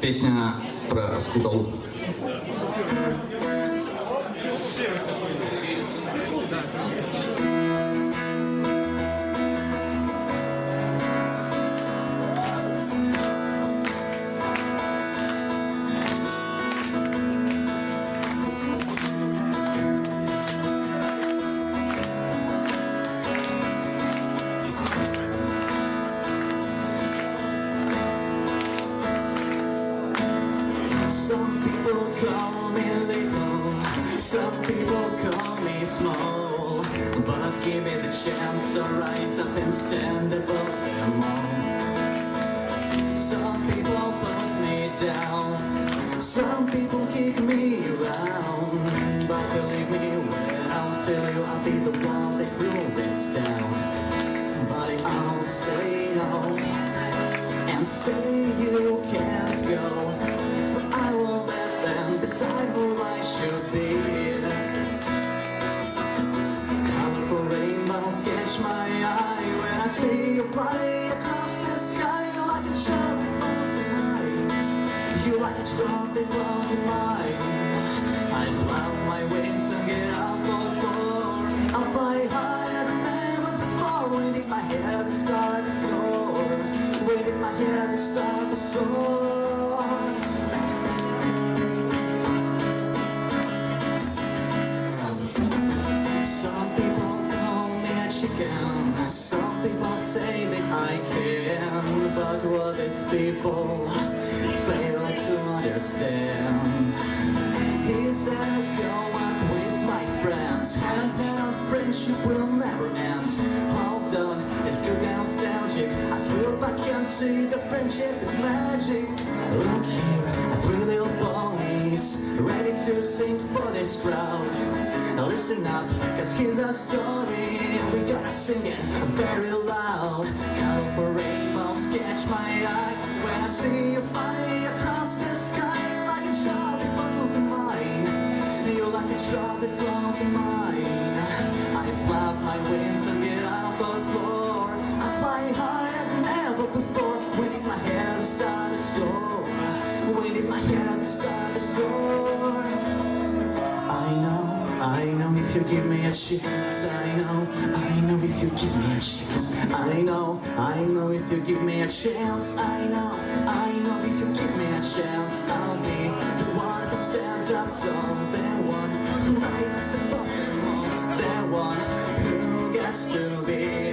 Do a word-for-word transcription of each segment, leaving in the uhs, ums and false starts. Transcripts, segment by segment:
Песня про скуталу. Some people call me little, some people call me small, but give me the chance to rise up and stand above them all. Some people put me down, some people kick me around, but believe me when I'll tell you I'll be the one that rule this town. But I'll say no and say you can't go. I will let them decide who I should be. Colorful rainbows catch my eye when I see you fly across the sky. You like a child that falls in mine. You like a drop that falls in mine. I flap my wings and get up on the floor. I'll fly higher than ever before. Waving my hair to start to soar. Waving my hair to start to soar. Some people say that I can, but what these people fail to understand is that go on with my friends, hand in hand, friendship will never end. Hold on, it's good nostalgic. I feel back and see the friendship is magic. Look here, three little boys ready to sing for this crowd. Now listen up, cause here's our story. We gotta sing it very loud. Colorful rainbows catch my eye when I see you fly across the sky. You're like a child that falls in mine. You're like a child that falls in mine. I flap my wings and get off the floor. I fly higher than ever before. Waving my hair to start to soar. Waving my hair to start to soar. I know, I know if you give me a chance. I know, I know if you give me a chance. I know, I know if you give me a chance. I know, I know if you give me a chance. I'll be the one who stands up tall. The one who rises above them all. The one who gets to be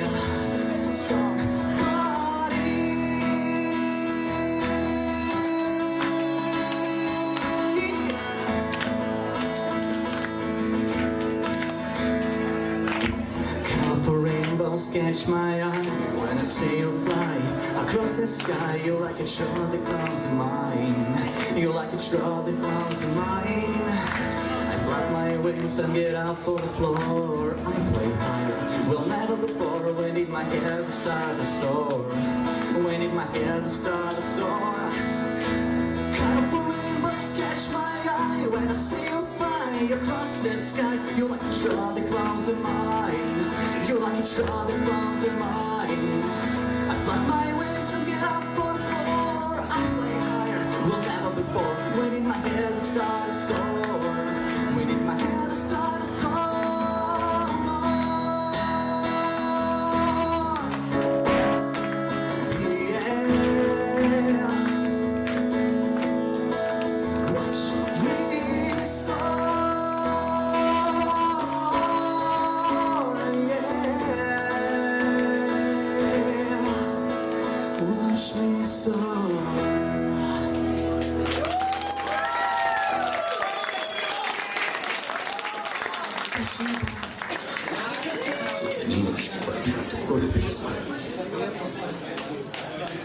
catch my eye when I see you fly across the sky. You're like a child that comes in mine. You're like a child that comes in mine. I flap my wings and get up on the floor. I play higher, will never before. We need my hair to start to soar. We need my hair to start to soar. Colorful rainbows catch my eye when I see you fly across the sky. You're like a child that comes in mine. You're like a child that falls in mine. I flap my wings and get up on the floor. I play higher, will never before. We need my hair to start to soar. We need my hair to start to soar. Yeah. Watch me soar. Watch me soar. Спасибо. Слушай, немножечко попью, ты в коре пересадишь.